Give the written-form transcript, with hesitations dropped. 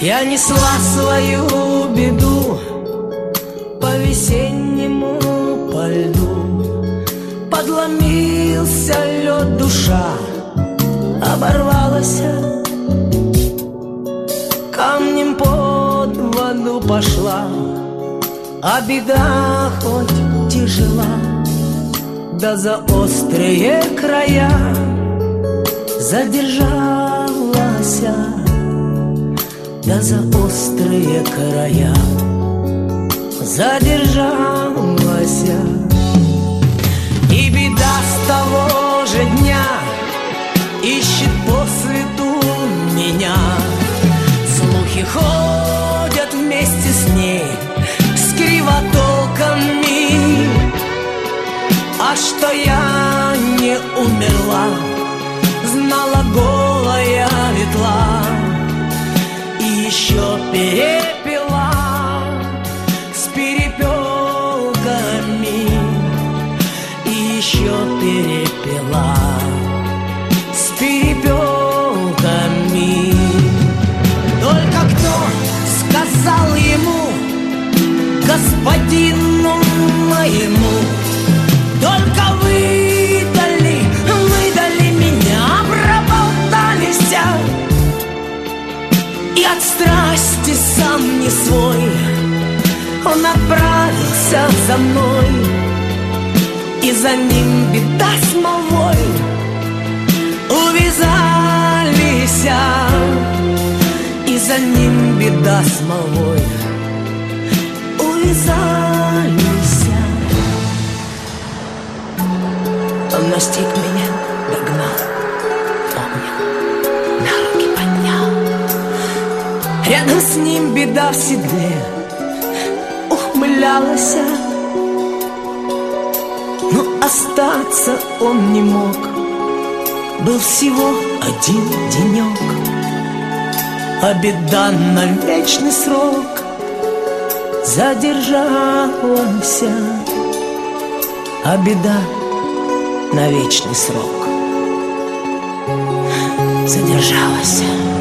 Я несла свою беду по весеннему, по льду. Подломился лед, душа оборвалась, камнем под воду пошла. А беда хоть тяжела, да за острые края задержалась, да за острые края задержалась. И беда с того же дня ищет по свету меня. Слухи ходят вместе с ней, с кривотолками. А что я не умерла, знала голая ветла. И еще перепела с перепелками. И еще перепела с перепелками. Только кто сказал ему, господину моему, только выдали меня, проболтались, и от страсти сам не свой он отправился за мной. И за ним беда с молвой увязались, и за ним беда с молвой увязались. Он настиг меня, догнал, обнял, на руки поднял. Рядом с ним беда в седле ухмылялась, но остаться он не мог. Был всего один денек, а беда на вечный срок задержалась, а беда на вечный срок задержалась.